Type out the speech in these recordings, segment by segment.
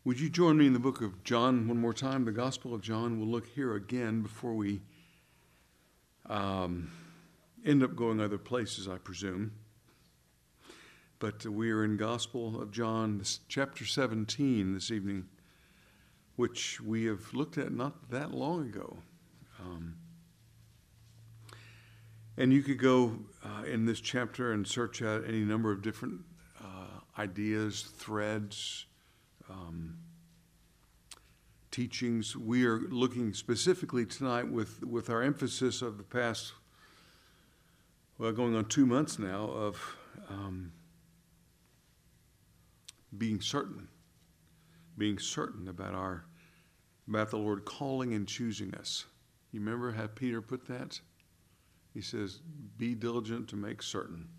Would you join me in the book of John one more time? The Gospel of John. We'll look here again before we end up going other places, I presume. But we are in Gospel of John, chapter 17 this evening, which we have looked at not that long ago. And you could go in this chapter and search out any number of different ideas, threads, teachings. We are looking specifically tonight with our emphasis of the past, going on 2 months now, of being certain about the Lord calling and choosing us. You remember how Peter put that? He says, be diligent to make certain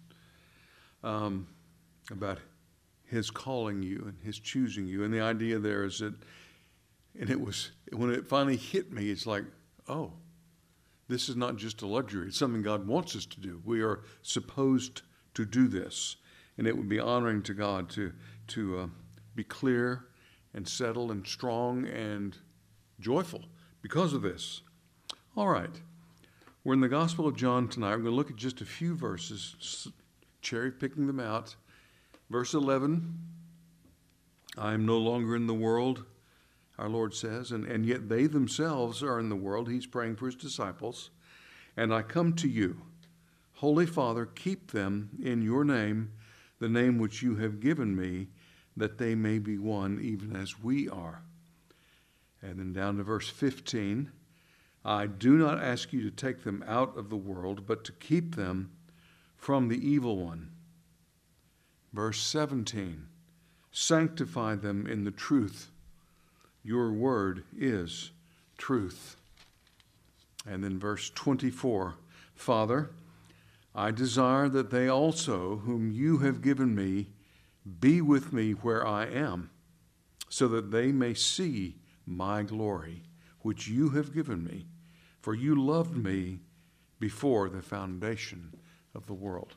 about his calling you and his choosing you. And the idea there is that, and it was, when it finally hit me, it's like, oh, this is not just a luxury. It's something God wants us to do. We are supposed to do this. And it would be honoring to God to be clear and settled and strong and joyful because of this. All right. We're in the Gospel of John tonight. We're going to look at just a few verses, cherry picking them out. Verse 11, I am no longer in the world, our Lord says, and yet they themselves are in the world. He's praying for his disciples. And I come to you. Holy Father, keep them in your name, the name which you have given me, that they may be one, even as we are. And then down to verse 15, I do not ask you to take them out of the world, but to keep them from the evil one. Verse 17, sanctify them in the truth. Your word is truth. And then verse 24, Father, I desire that they also, whom you have given me, be with me where I am, so that they may see my glory, which you have given me, for you loved me before the foundation of the world.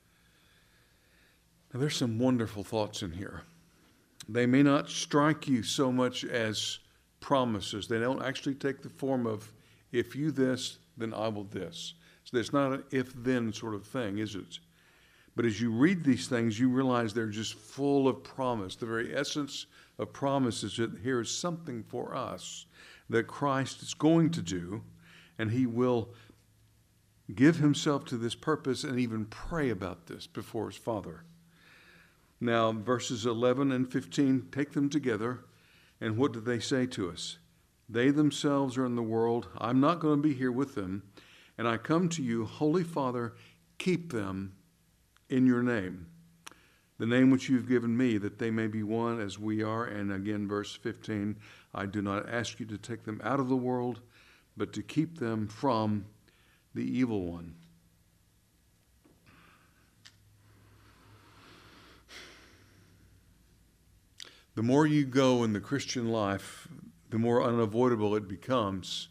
Now, there's some wonderful thoughts in here. They may not strike you so much as promises. They don't actually take the form of, if you this, then I will this. So it's not an if-then sort of thing, is it? But as you read these things, you realize they're just full of promise. The very essence of promise is that here is something for us that Christ is going to do, and he will give himself to this purpose and even pray about this before his Father. Now, verses 11 and 15, take them together, and what do they say to us? They themselves are in the world. I'm not going to be here with them, and I come to you, Holy Father, keep them in your name, the name which you've given me, that they may be one as we are. And again, verse 15, I do not ask you to take them out of the world, but to keep them from the evil one. The more you go in the Christian life, the more unavoidable it becomes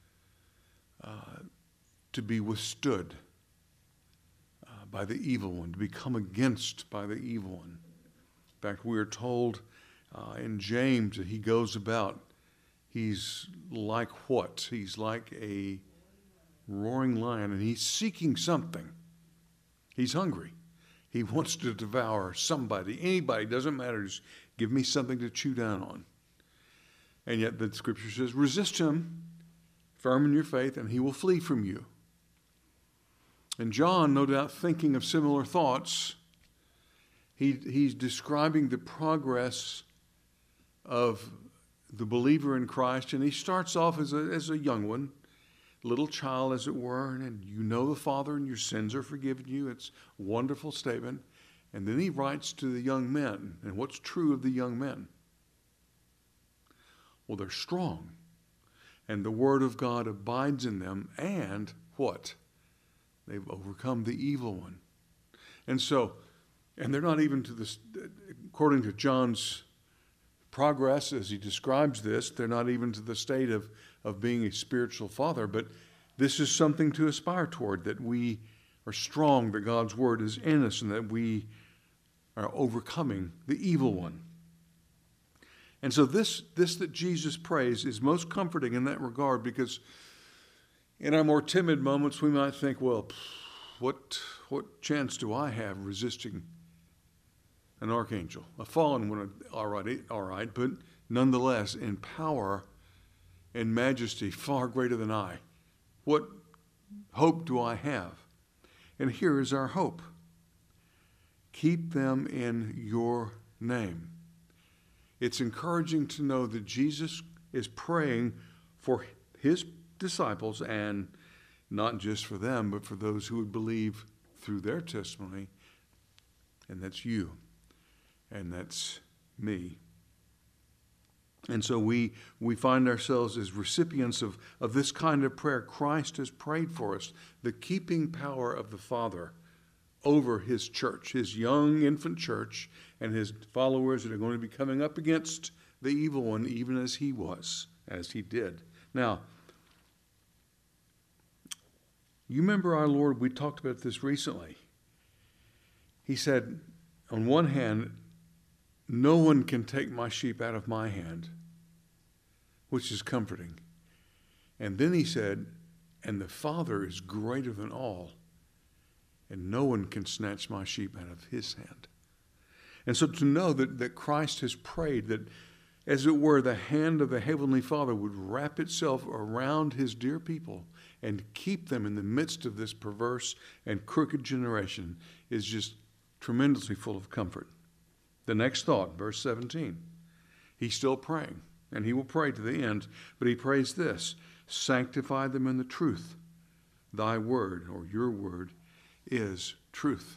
to be withstood by the evil one, to be come against by the evil one. In fact, we are told in James that he goes about, he's like what? He's like a roaring lion, and he's seeking something. He's hungry. He wants to devour somebody, anybody, doesn't matter. Just give me something to chew down on. And yet the scripture says, resist him, firm in your faith, and he will flee from you. And John, no doubt thinking of similar thoughts, he's describing the progress of the believer in Christ. And he starts off as a young one, little child as it were, and you know the Father and your sins are forgiven you. It's a wonderful statement. And then he writes to the young men. And what's true of the young men? Well, they're strong. And the word of God abides in them. And what? They've overcome the evil one. And so, and they're not even to this, according to John's progress as he describes this, they're not even to the state of being a spiritual father. But this is something to aspire toward, that we are strong, that God's word is in us, and that we are overcoming the evil one. And so this that Jesus prays is most comforting in that regard, because in our more timid moments we might think, well, what chance do I have resisting an archangel? A fallen one, all right, but nonetheless in power and majesty far greater than I. What hope do I have? And here is our hope. Keep them in your name. It's encouraging to know that Jesus is praying for his disciples, and not just for them, but for those who would believe through their testimony. And that's you. And that's me. And so we find ourselves as recipients of this kind of prayer. Christ has prayed for us, the keeping power of the Father over his church, his young infant church, and his followers that are going to be coming up against the evil one, even as he was, as he did. Now, you remember our Lord, we talked about this recently. He said, on one hand, no one can take my sheep out of my hand, which is comforting. And then he said, and the Father is greater than all, and no one can snatch my sheep out of his hand. And so to know that Christ has prayed that, as it were, the hand of the Heavenly Father would wrap itself around his dear people and keep them in the midst of this perverse and crooked generation is just tremendously full of comfort. The next thought, verse 17. He's still praying, and he will pray to the end, but he prays this: sanctify them in the truth. Thy word, or your word, is truth.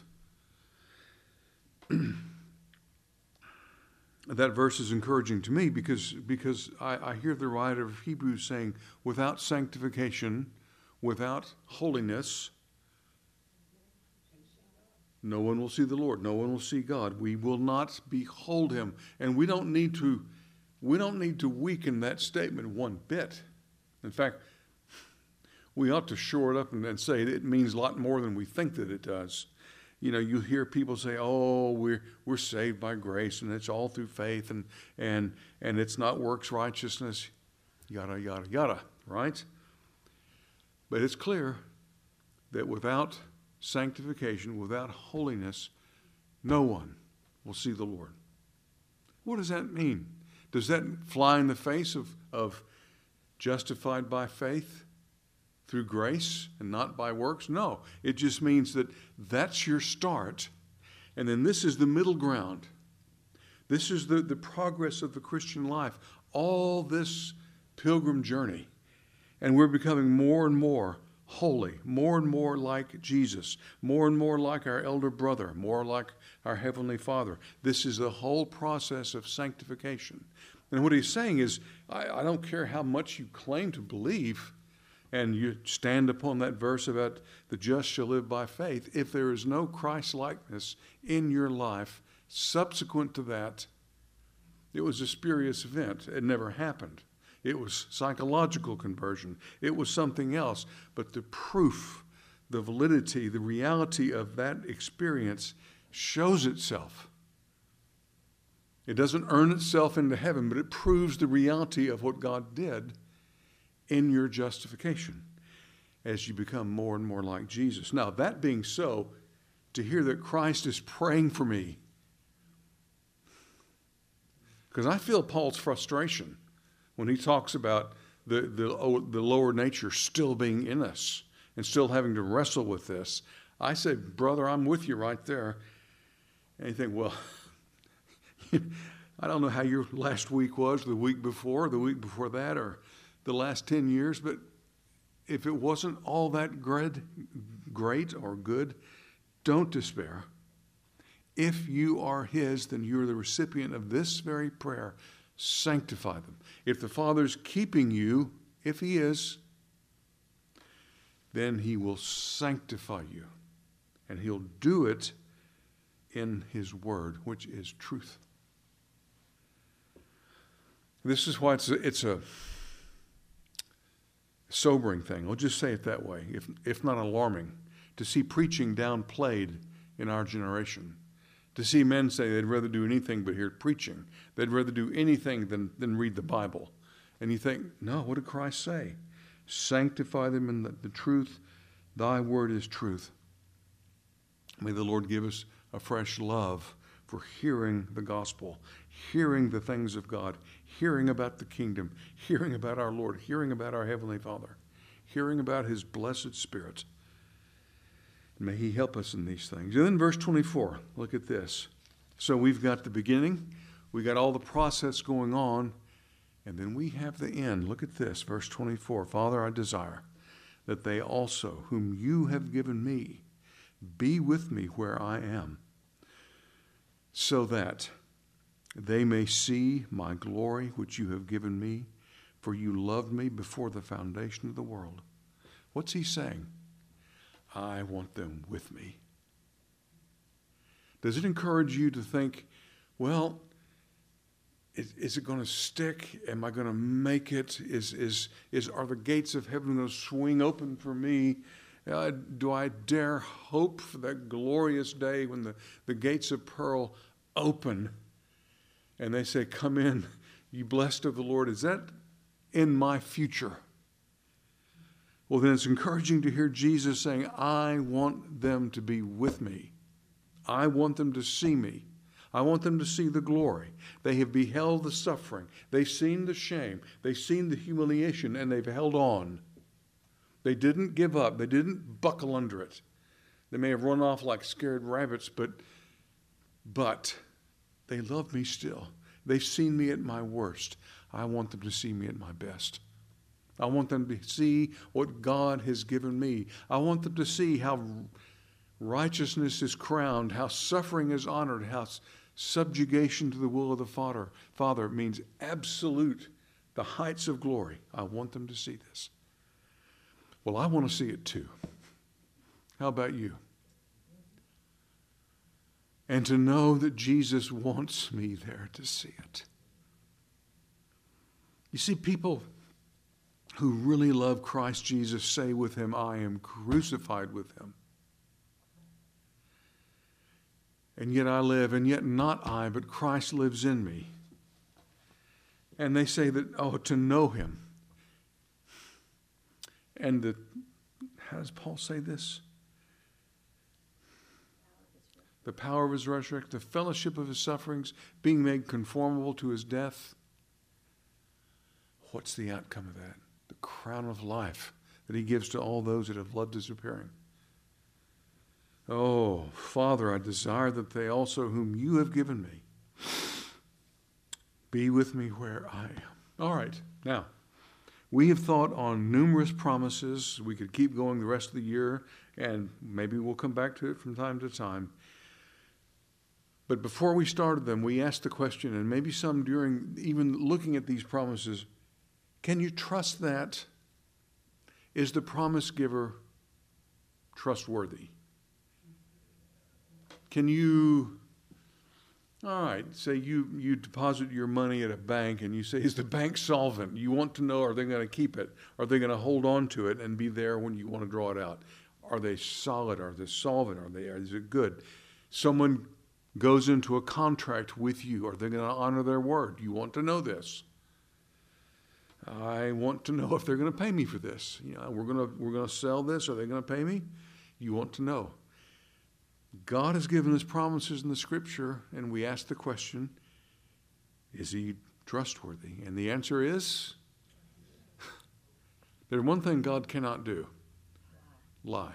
That verse is encouraging to me because I hear the writer of Hebrews saying, without sanctification, without holiness, no one will see the Lord. No one will see God. We will not behold him. And we don't need to weaken that statement one bit. In fact, we ought to shore it up and say it means a lot more than we think that it does. You know, you hear people say, "Oh, we're saved by grace, and it's all through faith, and it's not works righteousness," yada yada yada, right? But it's clear that without sanctification, without holiness, no one will see the Lord. What does that mean? Does that fly in the face of justified by faith through grace and not by works? No, it just means that that's your start, and then this is the middle ground. This is the progress of the Christian life, all this pilgrim journey, and we're becoming more and more holy, more and more like Jesus, more and more like our elder brother, more like our Heavenly Father. This is the whole process of sanctification. And what he's saying is, I don't care how much you claim to believe, and you stand upon that verse about the just shall live by faith. If there is no Christ-likeness in your life subsequent to that, it was a spurious event. It never happened. It was psychological conversion. It was something else. But the proof, the validity, the reality of that experience shows itself. It doesn't earn itself into heaven, but it proves the reality of what God did in your justification as you become more and more like Jesus. Now, that being so, to hear that Christ is praying for me, because I feel Paul's frustration when he talks about the lower nature still being in us and still having to wrestle with this. I say, brother, I'm with you right there. And you think, well, I don't know how your last week was, the week before that, or the last 10 years, but if it wasn't all that great or good, don't despair. If you are his, then you're the recipient of this very prayer. Sanctify them. If the Father's keeping you, if he is, then he will sanctify you. And he'll do it in his word, which is truth. This is why it's a sobering thing. I'll just say it that way, if not alarming, to see preaching downplayed in our generation. To see men say they'd rather do anything but hear preaching. They'd rather do anything than read the Bible. And you think, no, what did Christ say? Sanctify them in the truth. Thy word is truth. May the Lord give us a fresh love for hearing the gospel, hearing the things of God, hearing about the kingdom, hearing about our Lord, hearing about our Heavenly Father, hearing about His blessed Spirit. May He help us in these things. And then verse 24, look at this. So we've got the beginning, we got all the process going on, and then we have the end. Look at this, verse 24. Father, I desire that they also, whom you have given me, be with me where I am, so that they may see my glory which you have given me, for you loved me before the foundation of the world. What's he saying? I want them with me. Does it encourage you to think, well, is it going to stick? Am I going to make it? Are the gates of heaven going to swing open for me? Do I dare hope for that glorious day when the gates of pearl open and they say, come in, you blessed of the Lord? Is that in my future? Well, then it's encouraging to hear Jesus saying, I want them to be with me. I want them to see me. I want them to see the glory. They have beheld the suffering. They've seen the shame. They've seen the humiliation, and they've held on. They didn't give up. They didn't buckle under it. They may have run off like scared rabbits, but they love me still. They've seen me at my worst. I want them to see me at my best. I want them to see what God has given me. I want them to see how righteousness is crowned, how suffering is honored, how subjugation to the will of the Father means absolute, the heights of glory. I want them to see this. Well, I want to see it too. How about you? And to know that Jesus wants me there to see it. You see, people who really love Christ Jesus say with him, I am crucified with him. And yet I live, and yet not I, but Christ lives in me. And they say that, to know him. And how does Paul say this? The power of his resurrection, the fellowship of his sufferings, being made conformable to his death. What's the outcome of that? The crown of life that he gives to all those that have loved his appearing. Oh, Father, I desire that they also whom you have given me be with me where I am. All right, now, we have thought on numerous promises. We could keep going the rest of the year, and maybe we'll come back to it from time to time. But before we started them, we asked the question, and maybe some during even looking at these promises, can you trust that? Is the promise giver trustworthy? Can you, all right, say you deposit your money at a bank and you say, is the bank solvent? You want to know, are they going to keep it? Are they going to hold on to it and be there when you want to draw it out? Are they solid? Are they solvent? Is it good? Someone goes into a contract with you. Are they going to honor their word? You want to know this. I want to know if they're going to pay me for this. We're going to sell this. Are they going to pay me? You want to know. God has given us promises in the Scripture, and we ask the question, is he trustworthy? And the answer is, there's one thing God cannot do: lie.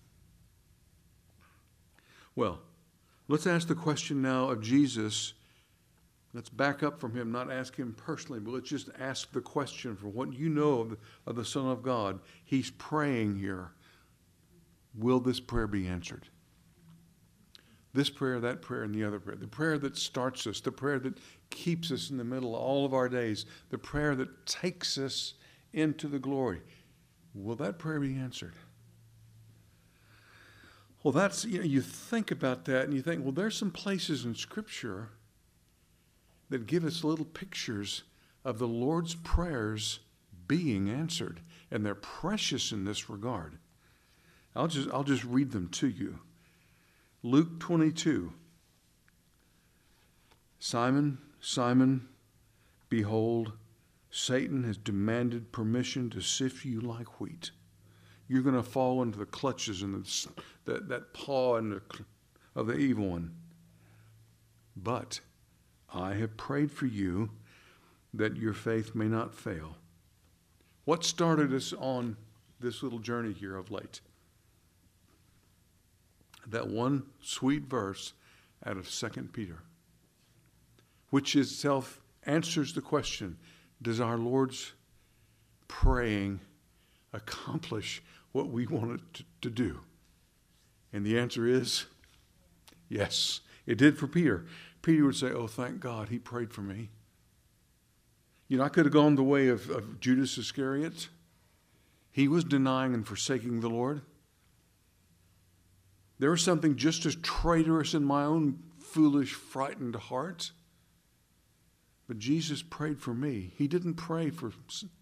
Well, let's ask the question now of Jesus. Let's back up from him, not ask him personally, but let's just ask the question for what you know of the Son of God. He's praying here. Will this prayer be answered? This prayer, that prayer, and the other prayer. The prayer that starts us, the prayer that keeps us in the middle of all of our days, the prayer that takes us into the glory. Will that prayer be answered? Well, that's, you think about that and you think, well, there's some places in Scripture that give us little pictures of the Lord's prayers being answered, and they're precious in this regard. I'll just read them to you. Luke 22. Simon, Simon, behold, Satan has demanded permission to sift you like wheat. You're going to fall into the clutches and that paw of the evil one. But I have prayed for you that your faith may not fail. What started us on this little journey here of late? That one sweet verse out of 2 Peter, which itself answers the question, does our Lord's praying accomplish what we want it to do? And the answer is yes. It did for Peter. Peter would say, oh, thank God, he prayed for me. You know, I could have gone the way of Judas Iscariot. He was denying and forsaking the Lord. There was something just as traitorous in my own foolish, frightened heart. But Jesus prayed for me. He didn't pray for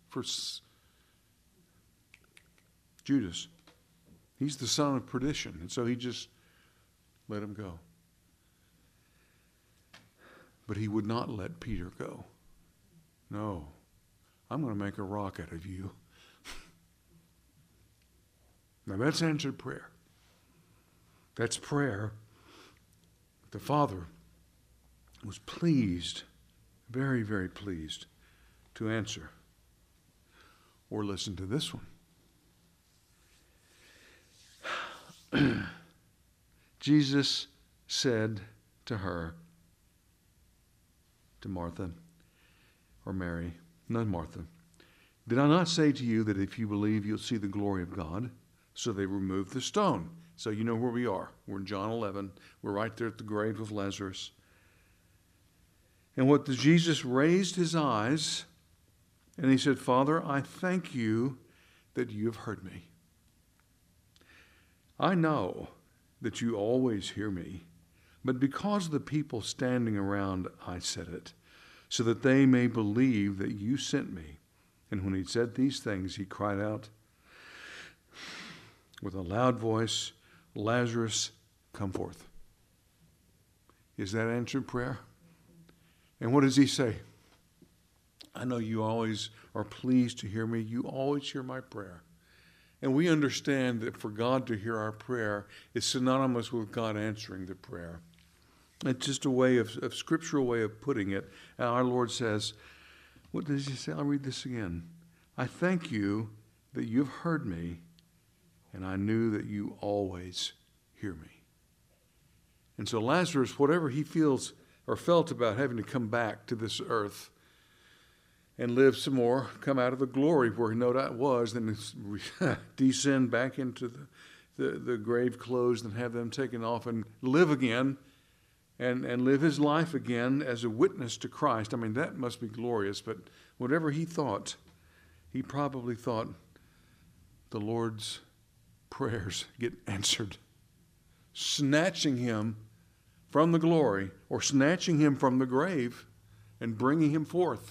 Judas. He's the son of perdition. And so he just let him go. But he would not let Peter go. No, I'm going to make a rock out of you. Now that's answered prayer. That's prayer. The Father was pleased, very, very pleased to answer. Or listen to this one. Jesus said to her, to Martha, or Mary, not Martha, did I not say to you that if you believe, you'll see the glory of God? So they removed the stone. So you know where we are. We're in John 11. We're right there at the grave of Lazarus. And what does Jesus raised his eyes, and he said, Father, I thank you that you have heard me. I know that you always hear me, but because of the people standing around, I said it, so that they may believe that you sent me. And when he said these things, he cried out with a loud voice, Lazarus, come forth. Is that answered prayer? And what does he say? I know you always are pleased to hear me. You always hear my prayer. And we understand that for God to hear our prayer is synonymous with God answering the prayer. It's just a way of scriptural way of putting it. And our Lord says, what does he say? I'll read this again. I thank you that you've heard me, and I knew that you always hear me. And so Lazarus, whatever he feels or felt about having to come back to this earth and live some more, come out of the glory where he no doubt was, then descend back into the grave clothes and have them taken off and live again and live his life again as a witness to Christ. I mean, that must be glorious, but whatever he thought, he probably thought the Lord's prayers get answered, snatching him from the glory or snatching him from the grave and bringing him forth.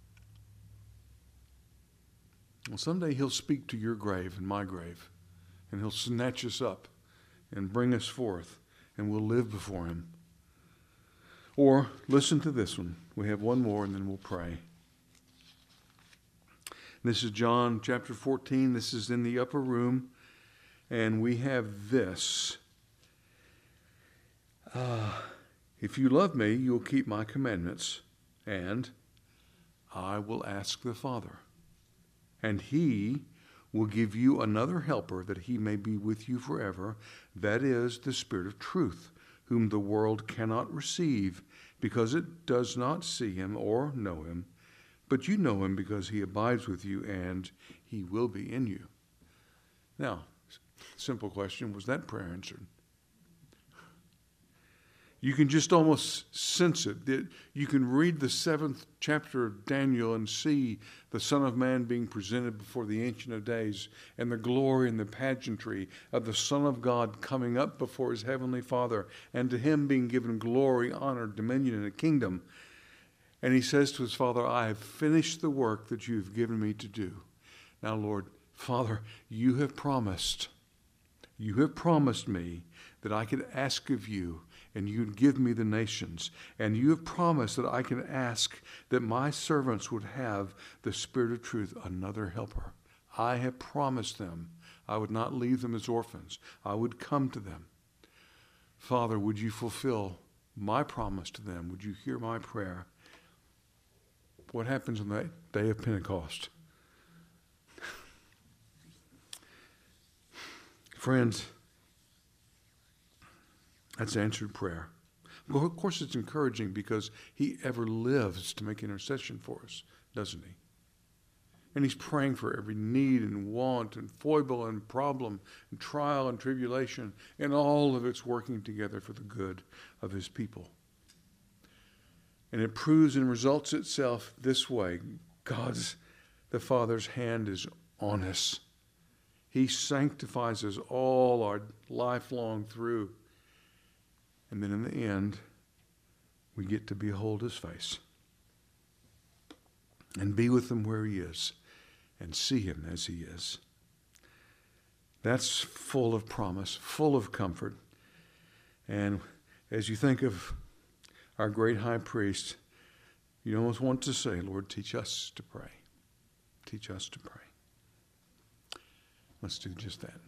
Well, someday he'll speak to your grave and my grave, and he'll snatch us up and bring us forth, and we'll live before him. Or listen to this one. We have one more, and then we'll pray. This is John chapter 14. This is in the upper room, and we have this. If you love me, you'll keep my commandments, and I will ask the Father, and he will give you another helper that he may be with you forever. That is the Spirit of truth, whom the world cannot receive because it does not see him or know him. But you know him because he abides with you and he will be in you. Now, simple question, was that prayer answered? You can just almost sense it. You can read the 7th chapter of Daniel and see the Son of Man being presented before the Ancient of Days and the glory and the pageantry of the Son of God coming up before his heavenly Father and to him being given glory, honor, dominion, and a kingdom. And he says to his Father, I have finished the work that you have given me to do. Now, Lord, Father, you have promised me that I could ask of you, and you'd give me the nations. And you have promised that I can ask that my servants would have the Spirit of truth, another helper. I have promised them I would not leave them as orphans. I would come to them. Father, would you fulfill my promise to them? Would you hear my prayer? What happens on that day of Pentecost? Friends, that's answered prayer. Well, of course, it's encouraging because he ever lives to make intercession for us, doesn't he? And he's praying for every need and want and foible and problem and trial and tribulation, and all of it's working together for the good of his people. And it proves and results itself this way. The Father's hand is on us. He sanctifies us all our life long through. And then in the end, we get to behold his face and be with him where he is and see him as he is. That's full of promise, full of comfort. And as you think of our great high priest, you almost want to say, Lord, teach us to pray. Teach us to pray. Let's do just that.